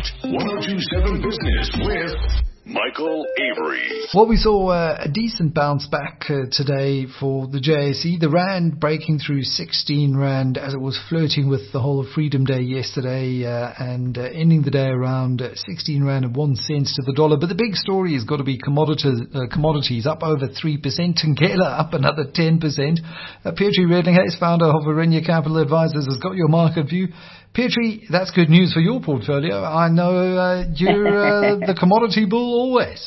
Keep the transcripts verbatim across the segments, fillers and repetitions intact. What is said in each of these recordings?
Hot one oh two point seven Business with Michael Avery. Well, we saw uh, a decent bounce back uh, today for the J S E. The Rand breaking through sixteen Rand as it was flirting with the whole of Freedom Day yesterday uh, and uh, ending the day around uh, sixteen Rand and one cent to the dollar. But the big story has got to be commodities, uh, commodities up over three percent. Tangela up another ten percent. Uh, Petrie Redling-Hayes, founder of Arinya Capital Advisors, has got your market view. Petrie, that's good news for your portfolio. I know uh, you're uh, the commodity bull always.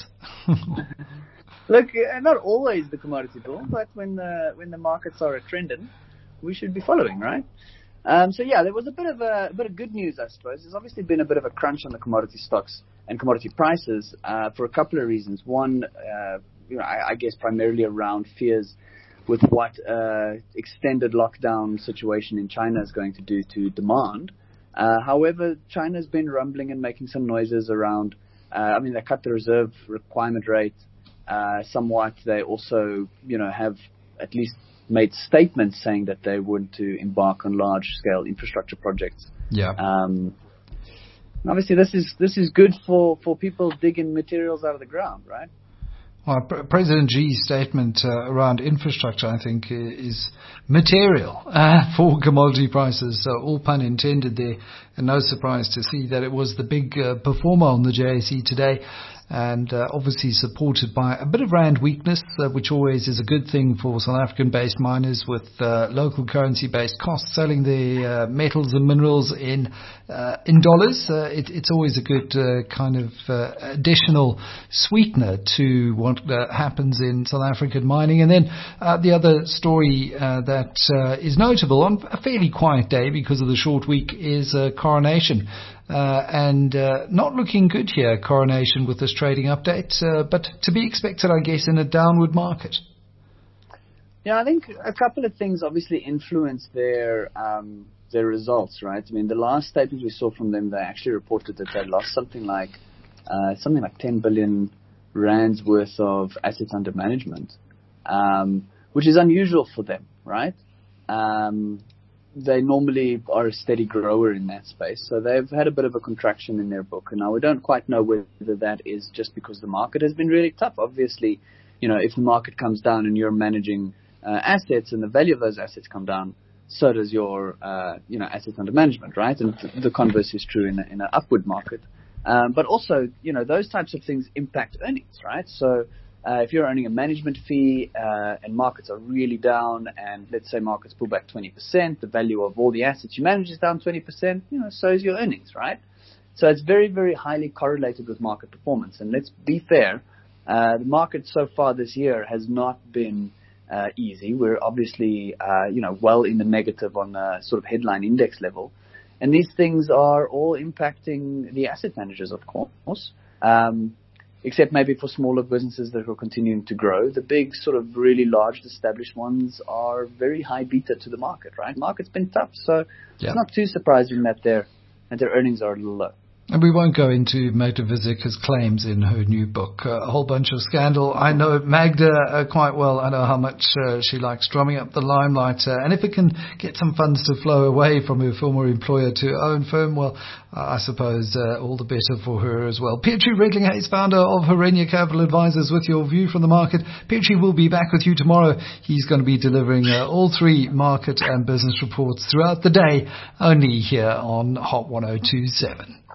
Look, uh, not always the commodity bull, but when the when the markets are a trending, we should be following, right? Um, so yeah, there was a bit of a, a bit of good news, I suppose. There's obviously been a bit of a crunch on the commodity stocks and commodity prices uh, for a couple of reasons. One, uh, you know, I, I guess primarily around fears with what uh, extended lockdown situation in China is going to do to demand. Uh, however, China's been rumbling and making some noises around, uh, I mean, they cut the reserve requirement rate uh, somewhat. They also, you know, have at least made statements saying that they want to embark on large-scale infrastructure projects. Yeah. Um, obviously, this is this is good for, for people digging materials out of the ground, right? Well, President Xi's statement uh, around infrastructure, I think, is material uh, for commodity prices. So all pun intended there. And no surprise to see that it was the big uh, performer on the J S E today. And uh, obviously supported by a bit of rand weakness, uh, which always is a good thing for South African-based miners with uh, local currency-based costs, selling their uh, metals and minerals in uh, in dollars. Uh, it, it's always a good uh, kind of uh, additional sweetener to what uh, happens in South African mining. And then uh, the other story uh, that uh, is notable on a fairly quiet day because of the short week is uh, Coronation. Uh, and uh, not looking good here, Coronation, with this trading update, uh, but to be expected, I guess, in a downward market. Yeah, I think a couple of things obviously influence their um, their results, right? I mean, the last statement we saw from them, they actually reported that they lost something like uh, something like ten billion rands worth of assets under management, um, which is unusual for them, right? Um, They normally are a steady grower in that space. So they've had a bit of a contraction in their book. And now we don't quite know whether that is just because the market has been really tough. Obviously, you know, if the market comes down and you're managing uh, assets and the value of those assets come down, so does your, uh, you know, assets under management, right? And th- the converse is true in, a, in an upward market. Um, but also, you know, those types of things impact earnings, right? So Uh, if you're earning a management fee uh, and markets are really down, and let's say markets pull back twenty percent, the value of all the assets you manage is down twenty percent, you know, so is your earnings, right? So it's very, very highly correlated with market performance. And let's be fair, uh, the market so far this year has not been uh, easy. We're obviously, uh, you know, well in the negative on a sort of headline index level. And these things are all impacting the asset managers, of course. Um, except maybe for smaller businesses that are continuing to grow. The big sort of really large established ones are very high beta to the market, right? The market's been tough, so yeah. It's not too surprising that their, that their earnings are a little low. And we won't go into Magda Vizika's claims in her new book. Uh, a whole bunch of scandal. I know Magda uh, quite well. I know how much uh, she likes drumming up the limelight. Uh, and if it can get some funds to flow away from her former employer to her own firm, well, uh, I suppose uh, all the better for her as well. Petrie Redling-Hayes, founder of Arinya Capital Advisors, with your view from the market. Petrie will be back with you tomorrow. He's going to be delivering uh, all three market and business reports throughout the day, only here on Hot one oh two point seven.